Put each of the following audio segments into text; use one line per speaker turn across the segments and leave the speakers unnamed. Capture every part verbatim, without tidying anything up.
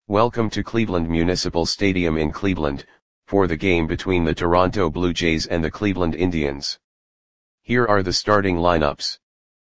Welcome to Cleveland Municipal Stadium in Cleveland, for the game between the Toronto Blue Jays and the Cleveland Indians. Here are the starting lineups.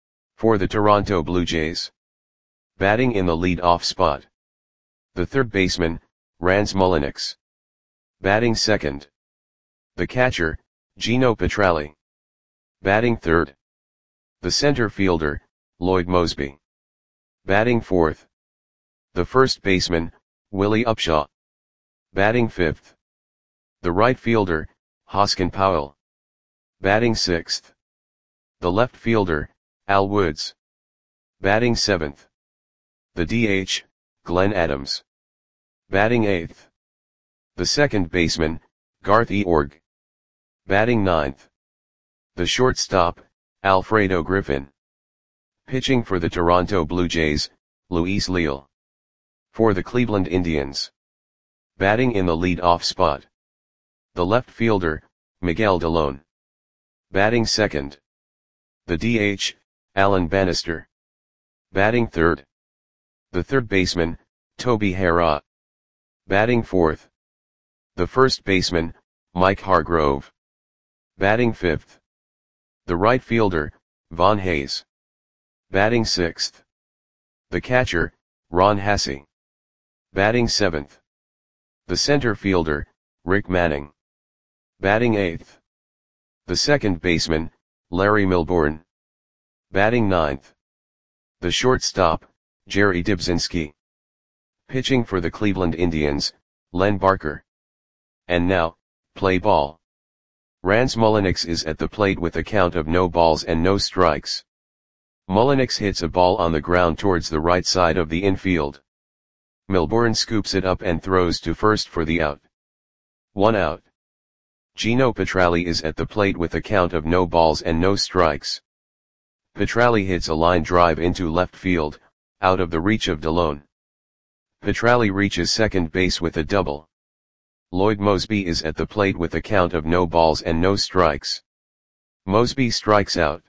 For the Toronto Blue Jays. Batting in the lead-off spot. The third baseman, Rans Mulliniks. Batting second. The catcher, Gino Petralli. Batting third. The center fielder, Lloyd Moseby. Batting fourth. The first baseman, Willie Upshaw. Batting fifth. The right fielder, Hoskin Powell. Batting sixth. The left fielder, Al Woods. Batting seventh. The D H, Glenn Adams. Batting eighth. The second baseman, Garth Eorg. Batting ninth. The shortstop, Alfredo Griffin. Pitching for the Toronto Blue Jays, Luis Leal. For the Cleveland Indians. Batting in the lead-off spot. The left fielder, Miguel Dalone. Batting second. The D H, Alan Bannister. Batting third. The third baseman, Toby Harrah. Batting fourth. The first baseman, Mike Hargrove. Batting fifth. The right fielder, Von Hayes. Batting sixth. The catcher, Ron Hassey. Batting seventh. The center fielder, Rick Manning. Batting eighth. The second baseman, Larry Milbourne. Batting ninth. The shortstop, Jerry Dybzinski. Pitching for the Cleveland Indians, Len Barker. And now, play ball. Rans Mulliniks is at the plate with a count of no balls and no strikes. Mulliniks hits a ball on the ground towards the right side of the infield. Milbourne scoops it up and throws to first for the out. One out. Gino Petralli is at the plate with a count of no balls and no strikes. Petralli hits a line drive into left field, out of the reach of Dalone. Petralli reaches second base with a double. Lloyd Moseby is at the plate with a count of no balls and no strikes. Moseby strikes out.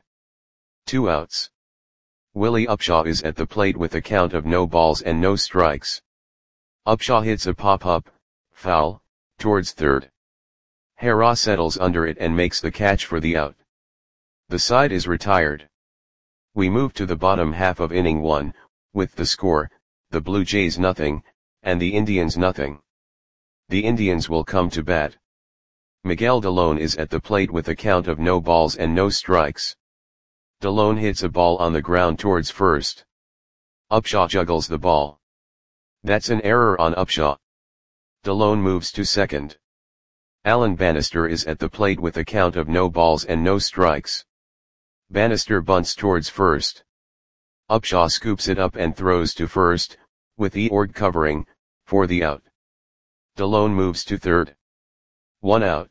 Two outs. Willie Upshaw is at the plate with a count of no balls and no strikes. Upshaw hits a pop-up, foul, towards third. Harrah settles under it and makes the catch for the out. The side is retired. We move to the bottom half of inning one, with the score, the Blue Jays nothing, and the Indians nothing. The Indians will come to bat. Miguel Dalone is at the plate with a count of no balls and no strikes. Dalone hits a ball on the ground towards first. Upshaw juggles the ball. That's an error on Upshaw. Dalone moves to second. Alan Bannister is at the plate with a count of no balls and no strikes. Bannister bunts towards first. Upshaw scoops it up and throws to first, with Eorg covering, for the out. Dalone moves to third. One out.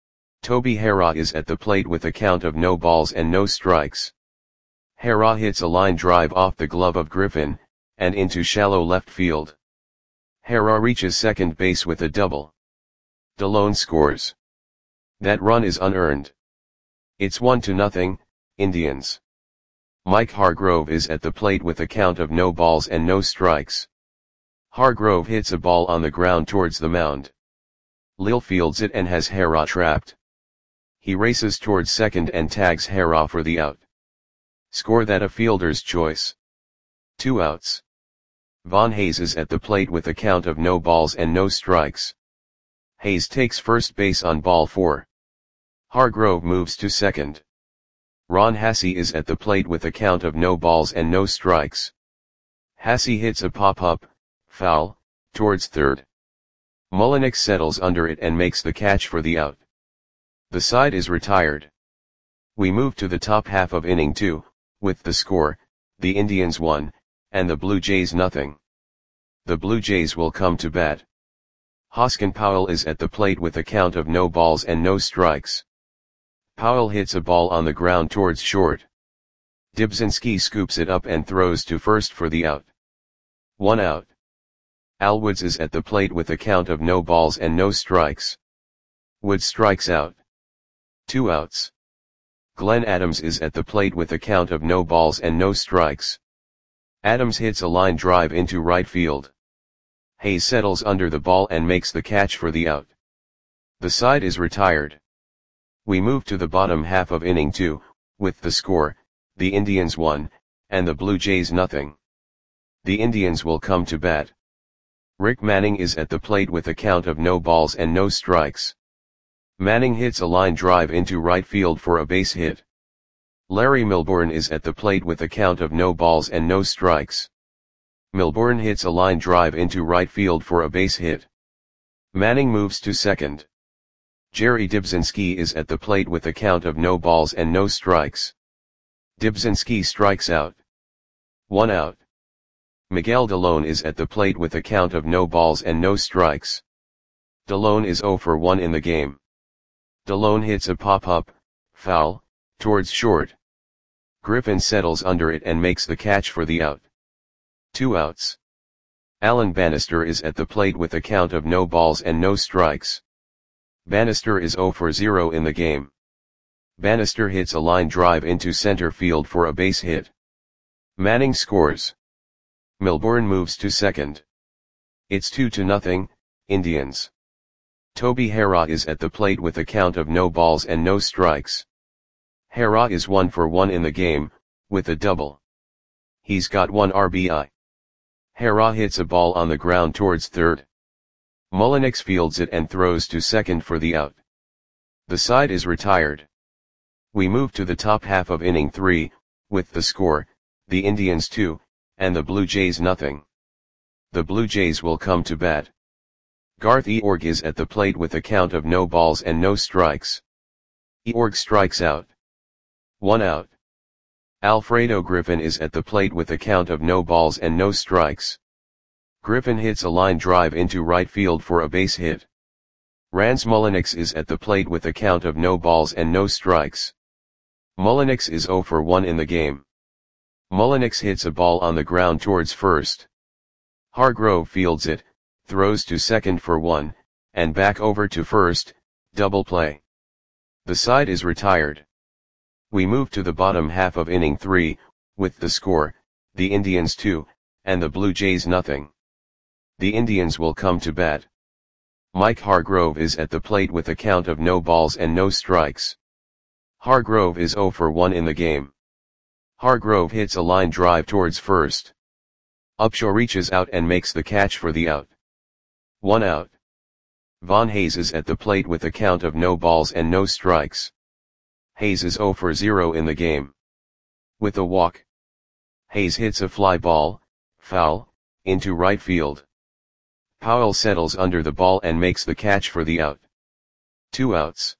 Toby Harrah is at the plate with a count of no balls and no strikes. Harrah hits a line drive off the glove of Griffin, and into shallow left field. Harrah reaches second base with a double. Dalone scores. That run is unearned. It's one to nothing, Indians. Mike Hargrove is at the plate with a count of no balls and no strikes. Hargrove hits a ball on the ground towards the mound. Lil fields it and has Harrah trapped. He races towards second and tags Harrah for the out. Score that a fielder's choice. Two outs. Von Hayes is at the plate with a count of no balls and no strikes. Hayes takes first base on ball four. Hargrove moves to second. Ron Hassey is at the plate with a count of no balls and no strikes. Hassey hits a pop-up, foul, towards third. Mulliniks settles under it and makes the catch for the out. The side is retired. We move to the top half of inning two, with the score, the Indians one, and the Blue Jays nothing. The Blue Jays will come to bat. Hoskin Powell is at the plate with a count of no balls and no strikes. Powell hits a ball on the ground towards short. Dybzinski scoops it up and throws to first for the out. One out. Al Woods is at the plate with a count of no balls and no strikes. Woods strikes out. Two outs. Glenn Adams is at the plate with a count of no balls and no strikes. Adams hits a line drive into right field. Hayes settles under the ball and makes the catch for the out. The side is retired. We move to the bottom half of inning two, with the score, the Indians one, and the Blue Jays nothing. The Indians will come to bat. Rick Manning is at the plate with a count of no balls and no strikes. Manning hits a line drive into right field for a base hit. Larry Milbourne is at the plate with a count of no balls and no strikes. Milbourne hits a line drive into right field for a base hit. Manning moves to second. Jerry Dybzinski is at the plate with a count of no balls and no strikes. Dybzinski strikes out. One out. Miguel Delone is at the plate with a count of no balls and no strikes. Delone is oh for one in the game. Delone hits a pop-up, foul, towards short. Griffin settles under it and makes the catch for the out. Two outs. Alan Bannister is at the plate with a count of no balls and no strikes. Bannister is oh for zero in the game. Bannister hits a line drive into center field for a base hit. Manning scores. Milbourne moves to second. It's two to nothing, Indians. Toby Harrah is at the plate with a count of no balls and no strikes. Harrah is one for one in the game, with a double. He's got one R B I. Harrah hits a ball on the ground towards third. Mullenix fields it and throws to second for the out. The side is retired. We move to the top half of inning three, with the score, the Indians two, and the Blue Jays nothing. The Blue Jays will come to bat. Garth Eorg is at the plate with a count of no balls and no strikes. Eorg strikes out. One out. Alfredo Griffin is at the plate with a count of no balls and no strikes. Griffin hits a line drive into right field for a base hit. Rance Mullenix is at the plate with a count of no balls and no strikes. Mullenix is oh for one in the game. Mullenix hits a ball on the ground towards first. Hargrove fields it, throws to second for one, and back over to first, double play. The side is retired. We move to the bottom half of inning three, with the score, the Indians two, and the Blue Jays nothing. The Indians will come to bat. Mike Hargrove is at the plate with a count of no balls and no strikes. Hargrove is oh for one in the game. Hargrove hits a line drive towards first. Upshaw reaches out and makes the catch for the out. One out. Von Hayes is at the plate with a count of no balls and no strikes. Hayes is oh for zero in the game. With a walk. Hayes hits a fly ball, foul, into right field. Powell settles under the ball and makes the catch for the out. Two outs.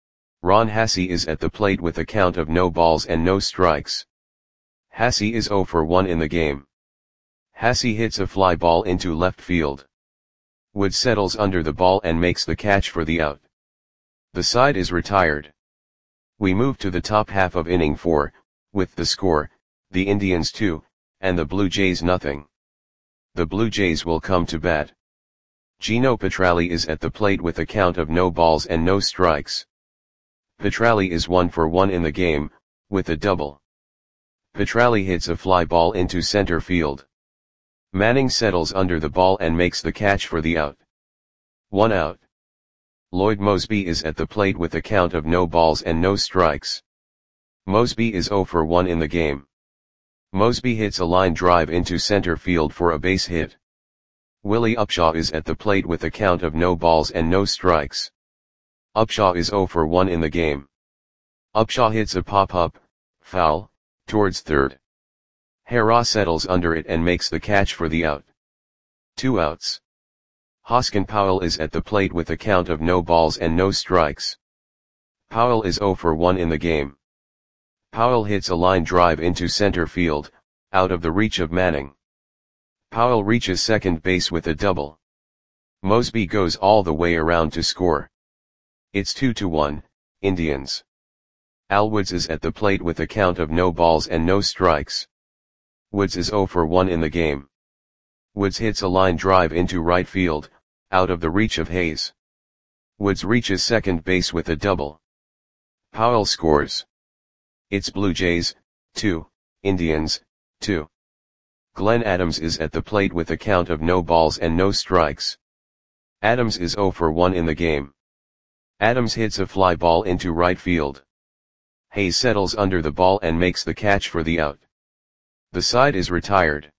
Ron Hassey is at the plate with a count of no balls and no strikes. Hassey is oh for one in the game. Hassey hits a fly ball into left field. Wood settles under the ball and makes the catch for the out. The side is retired. We move to the top half of inning four, with the score, the Indians two, and the Blue Jays nothing. The Blue Jays will come to bat. Gino Petralli is at the plate with a count of no balls and no strikes. Petralli is one for one in the game, with a double. Petralli hits a fly ball into center field. Manning settles under the ball and makes the catch for the out. One out. Lloyd Moseby is at the plate with a count of no balls and no strikes. Moseby is oh for one in the game. Moseby hits a line drive into center field for a base hit. Willie Upshaw is at the plate with a count of no balls and no strikes. Upshaw is oh for one in the game. Upshaw hits a pop-up, foul, towards third. Harrah settles under it and makes the catch for the out. Two outs. Hoskin Powell is at the plate with a count of no balls and no strikes. Powell is oh for one in the game. Powell hits a line drive into center field, out of the reach of Manning. Powell reaches second base with a double. Moseby goes all the way around to score. It's two to one, Indians. Al Woods is at the plate with a count of no balls and no strikes. Woods is oh for one in the game. Woods hits a line drive into right field, out of the reach of Hayes. Woods reaches second base with a double. Powell scores. It's Blue Jays, two, Indians, two. Glenn Adams is at the plate with a count of no balls and no strikes. Adams is zero for one in the game. Adams hits a fly ball into right field. Hayes settles under the ball and makes the catch for the out. The side is retired.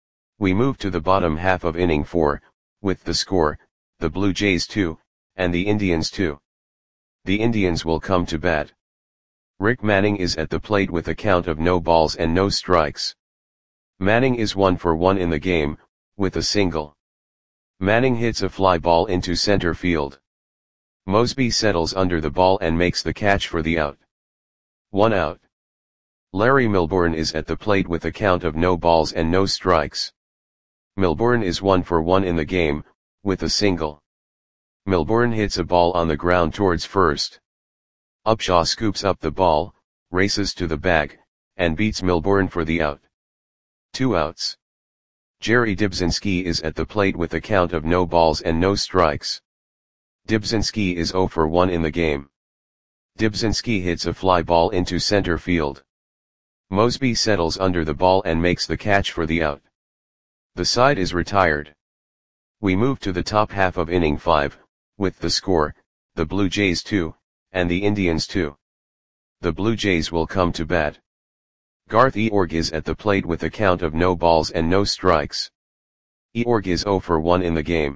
We move to the bottom half of inning four, with the score, the Blue Jays two, and the Indians two. The Indians will come to bat. Rick Manning is at the plate with a count of no balls and no strikes. Manning is one for one in the game, with a single. Manning hits a fly ball into center field. Mosby settles under the ball and makes the catch for the out. One out. Larry Milbourne is at the plate with a count of no balls and no strikes. Milbourne is one for one in the game, with a single. Milbourne hits a ball on the ground towards first. Upshaw scoops up the ball, races to the bag, and beats Milbourne for the out. Two outs. Jerry Dybzinski is at the plate with a count of no balls and no strikes. Dybzinski is zero for one in the game. Dybzinski hits a fly ball into center field. Mosby settles under the ball and makes the catch for the out. The side is retired. We move to the top half of inning five, with the score, the Blue Jays two, and the Indians two. The Blue Jays will come to bat. Garth Eorg is at the plate with a count of no balls and no strikes. Eorg is zero for one in the game.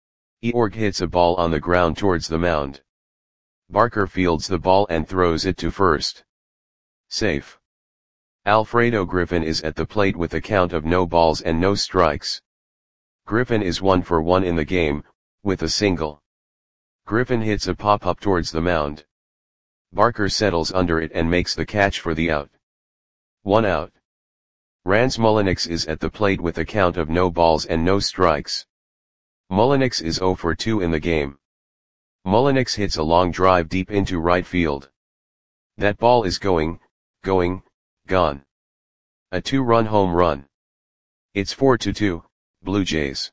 Eorg hits a ball on the ground towards the mound. Barker fields the ball and throws it to first. Safe. Alfredo Griffin is at the plate with a count of no balls and no strikes. Griffin is one for one in the game, with a single. Griffin hits a pop-up towards the mound. Barker settles under it and makes the catch for the out. One out. Rance Mulliniks is at the plate with a count of no balls and no strikes. Mulliniks is zero for two in the game. Mulliniks hits a long drive deep into right field. That ball is going, going, gone. A two-run home run. It's four to two, Blue Jays.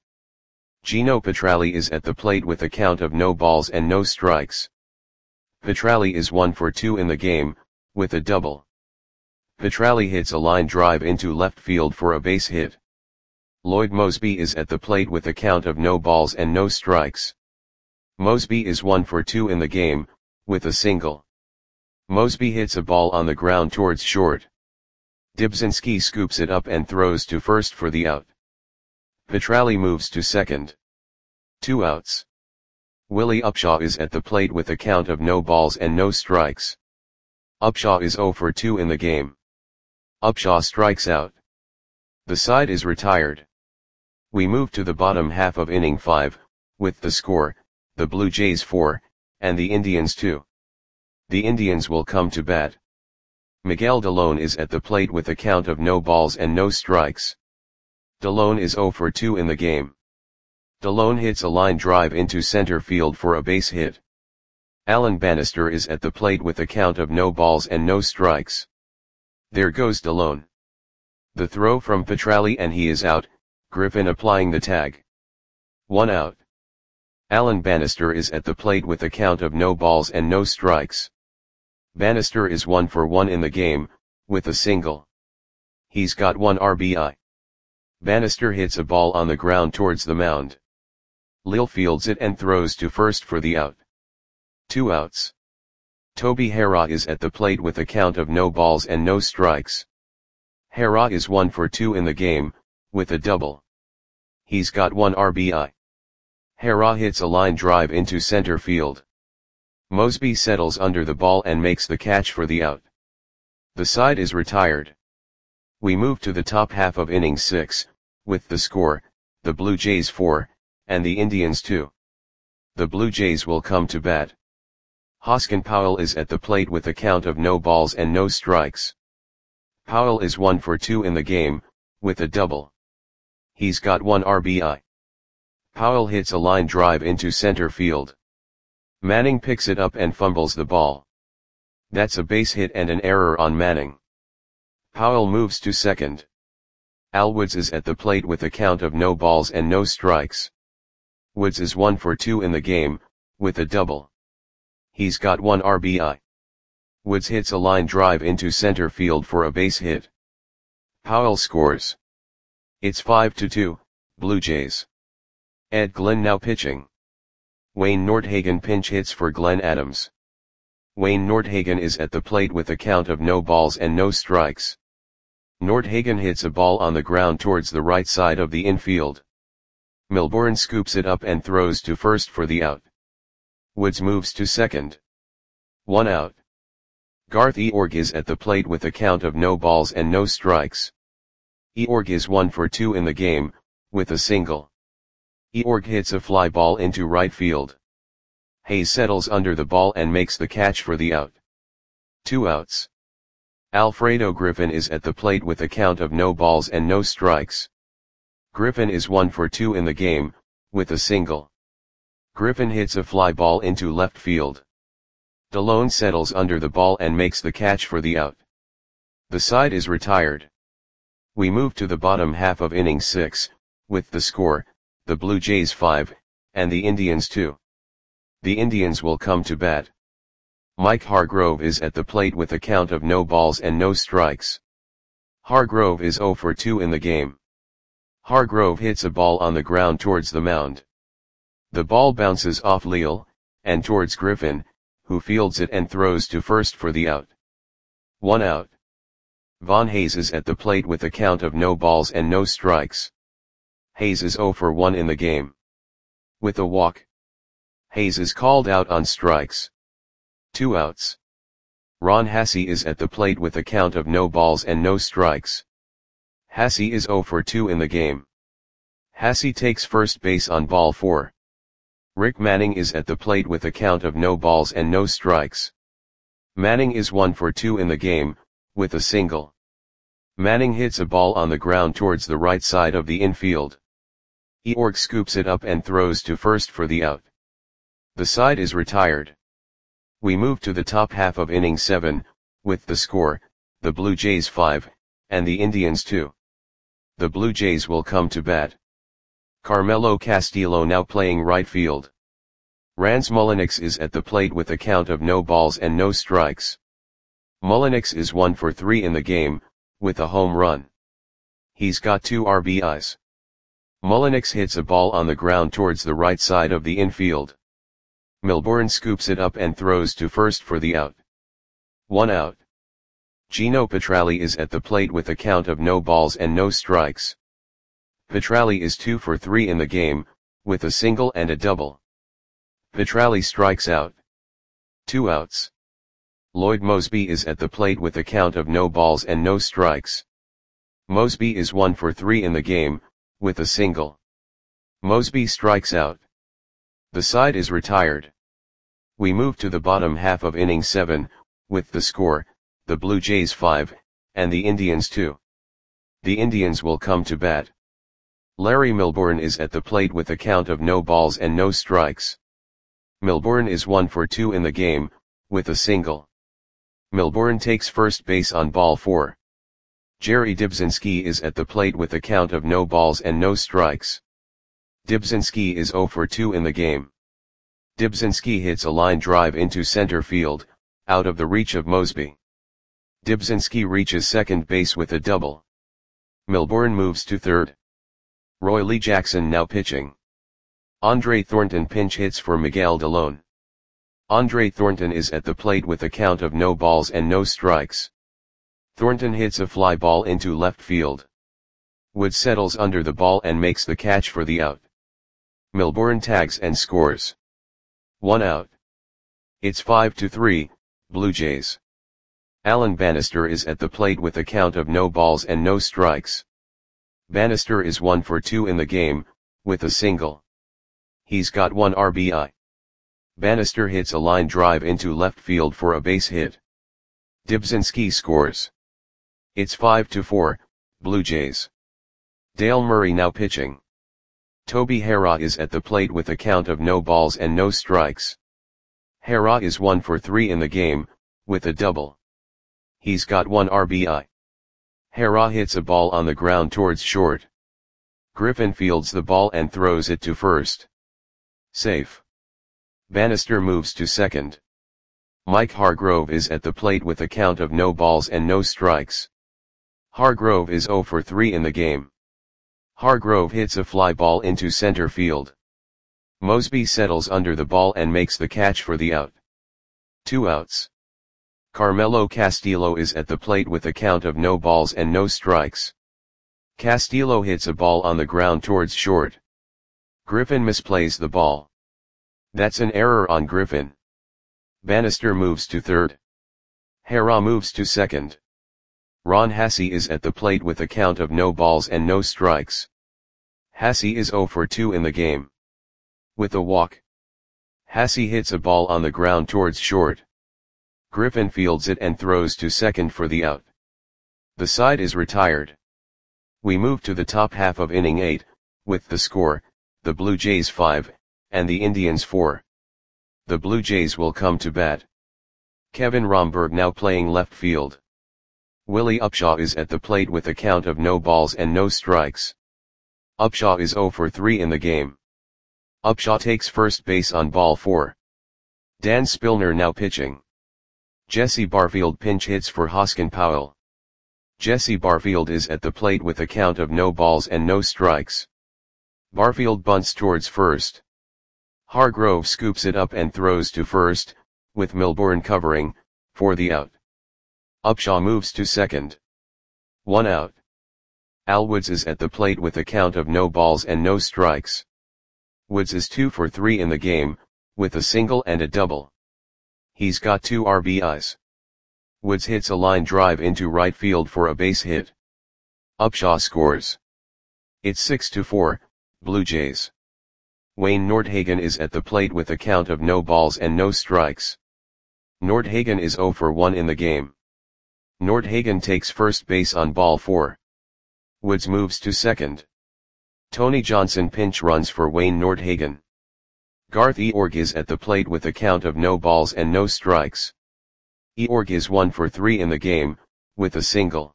Gino Petralli is at the plate with a count of no balls and no strikes. Petralli is one for two in the game, with a double. Petralli hits a line drive into left field for a base hit. Lloyd Mosby is at the plate with a count of no balls and no strikes. Mosby is one for two in the game, with a single. Mosby hits a ball on the ground towards short. Dybzinski scoops it up and throws to first for the out. Petralli moves to second. Two outs. Willie Upshaw is at the plate with a count of no balls and no strikes. Upshaw is zero for two in the game. Upshaw strikes out. The side is retired. We move to the bottom half of inning five, with the score, the Blue Jays four, and the Indians two. The Indians will come to bat. Miguel Dalone is at the plate with a count of no balls and no strikes. Dalone is zero for two in the game. Dalone hits a line drive into center field for a base hit. Alan Bannister is at the plate with a count of no balls and no strikes. There goes Dalone. The throw from Petralli and he is out, Griffin applying the tag. One out. Alan Bannister is at the plate with a count of no balls and no strikes. Bannister is one for one in the game, with a single. He's got one R B I. Bannister hits a ball on the ground towards the mound. Lil fields it and throws to first for the out. Two outs. Toby Harrah is at the plate with a count of no balls and no strikes. Harrah is one for two in the game, with a double. He's got one R B I. Harrah hits a line drive into center field. Mosby settles under the ball and makes the catch for the out. The side is retired. We move to the top half of inning six, with the score, the Blue Jays four, and the Indians two. The Blue Jays will come to bat. Hoskin Powell is at the plate with a count of no balls and no strikes. Powell is one for two in the game, with a double. He's got one R B I. Powell hits a line drive into center field. Manning picks it up and fumbles the ball. That's a base hit and an error on Manning. Powell moves to second. Al Woods is at the plate with a count of no balls and no strikes. Woods is one for two in the game, with a double. He's got one R B I. Woods hits a line drive into center field for a base hit. Powell scores. It's five to two, Blue Jays. Ed Glenn now pitching. Wayne Nordhagen pinch hits for Glenn Adams. Wayne Nordhagen is at the plate with a count of no balls and no strikes. Nordhagen hits a ball on the ground towards the right side of the infield. Milbourne scoops it up and throws to first for the out. Woods moves to second. One out. Garth Eorg is at the plate with a count of no balls and no strikes. Eorg is one for two in the game, with a single. Eorg hits a fly ball into right field. Hayes settles under the ball and makes the catch for the out. Two outs. Alfredo Griffin is at the plate with a count of no balls and no strikes. Griffin is one for two in the game, with a single. Griffin hits a fly ball into left field. DeLone settles under the ball and makes the catch for the out. The side is retired. We move to the bottom half of inning six, with the score, the Blue Jays five, and the Indians two. The Indians will come to bat. Mike Hargrove is at the plate with a count of no balls and no strikes. Hargrove is zero for two in the game. Hargrove hits a ball on the ground towards the mound. The ball bounces off Leal, and towards Griffin, who fields it and throws to first for the out. One out. Von Hayes is at the plate with a count of no balls and no strikes. Hayes is zero for one in the game. With a walk. Hayes is called out on strikes. Two outs. Ron Hassey is at the plate with a count of no balls and no strikes. Hassey is zero for two in the game. Hassey takes first base on ball four. Rick Manning is at the plate with a count of no balls and no strikes. Manning is one for two in the game, with a single. Manning hits a ball on the ground towards the right side of the infield. Eorg scoops it up and throws to first for the out. The side is retired. We move to the top half of inning seven, with the score, the Blue Jays five, and the Indians two. The Blue Jays will come to bat. Carmelo Castillo now playing right field. Rans Mulliniks is at the plate with a count of no balls and no strikes. Mulliniks is one for three in the game, with a home run. He's got two R B Is. Mulliniks hits a ball on the ground towards the right side of the infield. Milbourne scoops it up and throws to first for the out. One out. Gino Petralli is at the plate with a count of no balls and no strikes. Petralli is two for three in the game, with a single and a double. Petralli strikes out. Two outs. Lloyd Mosby is at the plate with a count of no balls and no strikes. Mosby is one for three in the game, with a single. Mosby strikes out. The side is retired. We move to the bottom half of inning seven, with the score, the Blue Jays five, and the Indians two. The Indians will come to bat. Larry Milbourne is at the plate with a count of no balls and no strikes. Milbourne is one for two in the game, with a single. Milbourne takes first base on ball four. Jerry Dybzinski is at the plate with a count of no balls and no strikes. Dybzinski is zero for two in the game. Dybzinski hits a line drive into center field, out of the reach of Mosby. Dybzinski reaches second base with a double. Milbourne moves to third. Roy Lee Jackson now pitching. Andre Thornton pinch hits for Miguel DeLone. Andre Thornton is at the plate with a count of no balls and no strikes. Thornton hits a fly ball into left field. Wood settles under the ball and makes the catch for the out. Milbourne tags and scores. One out. It's five to three, Blue Jays. Alan Bannister is at the plate with a count of no balls and no strikes. Bannister is one for two in the game, with a single. He's got one R B I. Bannister hits a line drive into left field for a base hit. Dybzinski scores. It's five to four, Blue Jays. Dale Murray now pitching. Toby Harrah is at the plate with a count of no balls and no strikes. Harrah is one for three in the game, with a double. He's got one R B I. Harrah hits a ball on the ground towards short. Griffin fields the ball and throws it to first. Safe. Bannister moves to second. Mike Hargrove is at the plate with a count of no balls and no strikes. Hargrove is zero for three in the game. Hargrove hits a fly ball into center field. Mosby settles under the ball and makes the catch for the out. Two outs. Carmelo Castillo is at the plate with a count of no balls and no strikes. Castillo hits a ball on the ground towards short. Griffin misplays the ball. That's an error on Griffin. Bannister moves to third. Hera moves to second. Ron Hassey is at the plate with a count of no balls and no strikes. Hassey is zero for two in the game. With a walk. Hassey hits a ball on the ground towards short. Griffin fields it and throws to second for the out. The side is retired. We move to the top half of inning eight, with the score, the Blue Jays five, and the Indians four. The Blue Jays will come to bat. Kevin Romberg now playing left field. Willie Upshaw is at the plate with a count of no balls and no strikes. Upshaw is zero for three in the game. Upshaw takes first base on ball four. Dan Spillner now pitching. Jesse Barfield pinch hits for Hoskin Powell. Jesse Barfield is at the plate with a count of no balls and no strikes. Barfield bunts towards first. Hargrove scoops it up and throws to first, with Milbourne covering, for the out. Upshaw moves to second. One out. Al Woods is at the plate with a count of no balls and no strikes. Woods is two for three in the game, with a single and a double. He's got two R B Is. Woods hits a line drive into right field for a base hit. Upshaw scores. It's six to four, Blue Jays. Wayne Nordhagen is at the plate with a count of no balls and no strikes. Nordhagen is zero for one in the game. Nordhagen takes first base on ball four. Woods moves to second. Tony Johnson pinch runs for Wayne Nordhagen. Garth Eorg is at the plate with a count of no balls and no strikes. Eorg is one for three in the game, with a single.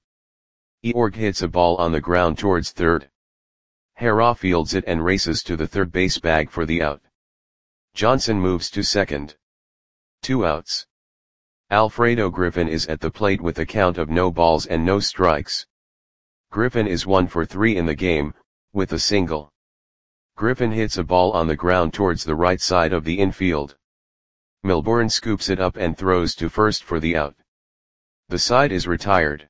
Eorg hits a ball on the ground towards third. Hera fields it and races to the third base bag for the out. Johnson moves to second. Two outs. Alfredo Griffin is at the plate with a count of no balls and no strikes. Griffin is one for three in the game, with a single. Griffin hits a ball on the ground towards the right side of the infield. Milbourne scoops it up and throws to first for the out. The side is retired.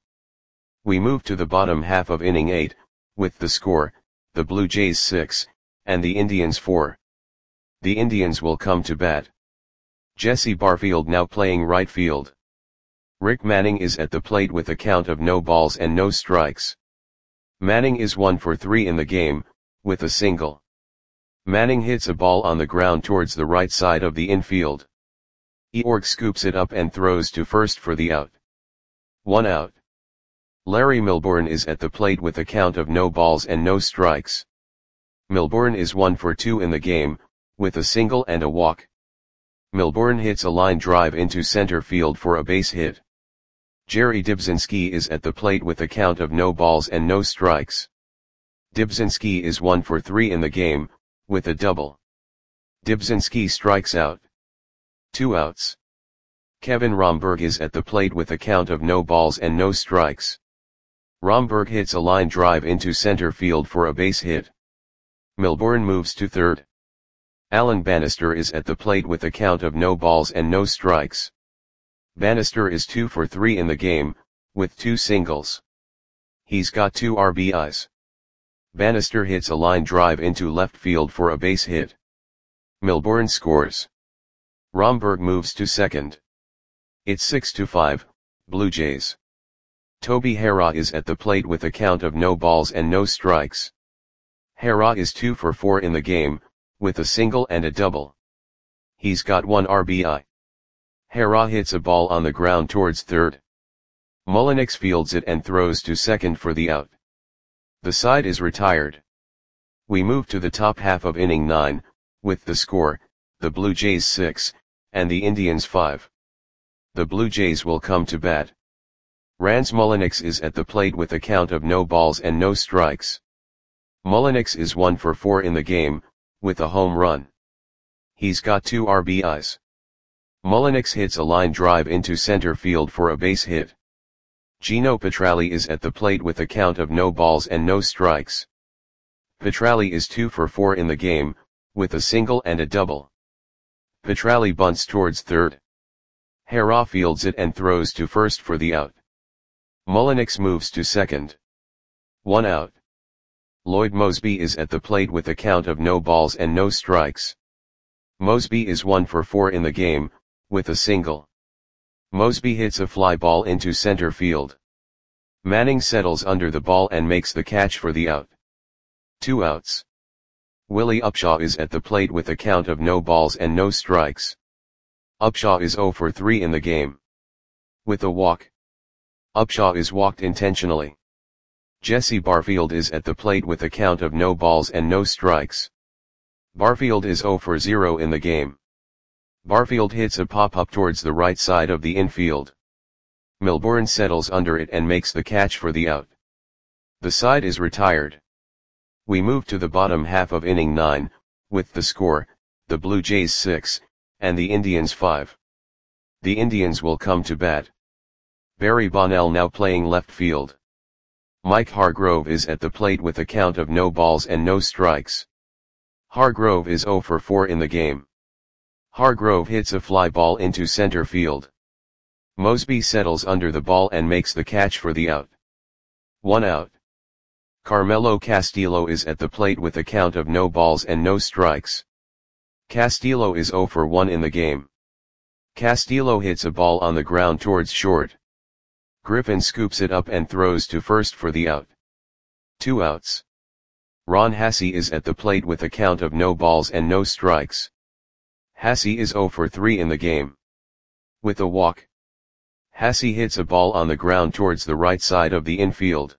We move to the bottom half of inning eight, with the score, the Blue Jays six, and the Indians four. The Indians will come to bat. Jesse Barfield now playing right field. Rick Manning is at the plate with a count of no balls and no strikes. Manning is one for three in the game, with a single. Manning hits a ball on the ground towards the right side of the infield. Eorg scoops it up and throws to first for the out. One out. Larry Milbourne is at the plate with a count of no balls and no strikes. Milbourne is one for two in the game, with a single and a walk. Milbourne hits a line drive into center field for a base hit. Jerry Dibzinski is at the plate with a count of no balls and no strikes. Dibzinski is one for three in the game, with a double. Dibzinski strikes out. Two outs. Kevin Romberg is at the plate with a count of no balls and no strikes. Romberg hits a line drive into center field for a base hit. Milbourne moves to third. Alan Bannister is at the plate with a count of no balls and no strikes. Bannister is two for three in the game, with two singles. He's got two R B Is. Bannister hits a line drive into left field for a base hit. Milbourne scores. Romberg moves to second. It's six to five, Blue Jays. Toby Hera is at the plate with a count of no balls and no strikes. Hera is two for four in the game, with a single and a double. He's got one R B I. Hera hits a ball on the ground towards third. Mullenix fields it and throws to second for the out. The side is retired. We move to the top half of inning nine, with the score, the Blue Jays six, and the Indians five. The Blue Jays will come to bat. Rance Mullenix is at the plate with a count of no balls and no strikes. Mullenix is one for four in the game, with a home run. He's got two R B Is. Mullenix hits a line drive into center field for a base hit. Gino Petralli is at the plate with a count of no balls and no strikes. Petralli is two for four in the game, with a single and a double. Petralli bunts towards third. Hara fields it and throws to first for the out. Mullinix moves to second. One out. Lloyd Moseby is at the plate with a count of no balls and no strikes. Moseby is one for four in the game, with a single. Moseby hits a fly ball into center field. Manning settles under the ball and makes the catch for the out. Two outs. Willie Upshaw is at the plate with a count of no balls and no strikes. Upshaw is zero for three in the game. With a walk. Upshaw is walked intentionally. Jesse Barfield is at the plate with a count of no balls and no strikes. Barfield is zero for zero in the game. Barfield hits a pop-up towards the right side of the infield. Milbourne settles under it and makes the catch for the out. The side is retired. We move to the bottom half of inning nine, with the score, the Blue Jays six, and the Indians five. The Indians will come to bat. Barry Bonnell now playing left field. Mike Hargrove is at the plate with a count of no balls and no strikes. Hargrove is zero for four in the game. Hargrove hits a fly ball into center field. Moseby settles under the ball and makes the catch for the out. One out. Carmelo Castillo is at the plate with a count of no balls and no strikes. Castillo is zero for one in the game. Castillo hits a ball on the ground towards short. Griffin scoops it up and throws to first for the out. Two outs. Ron Hasse is at the plate with a count of no balls and no strikes. Hasse is zero for three in the game. With a walk. Hasse hits a ball on the ground towards the right side of the infield.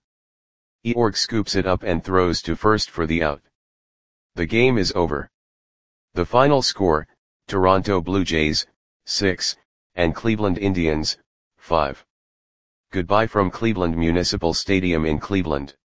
Eorg scoops it up and throws to first for the out. The game is over. The final score, Toronto Blue Jays, six, and Cleveland Indians, five. Goodbye from Cleveland Municipal Stadium in Cleveland.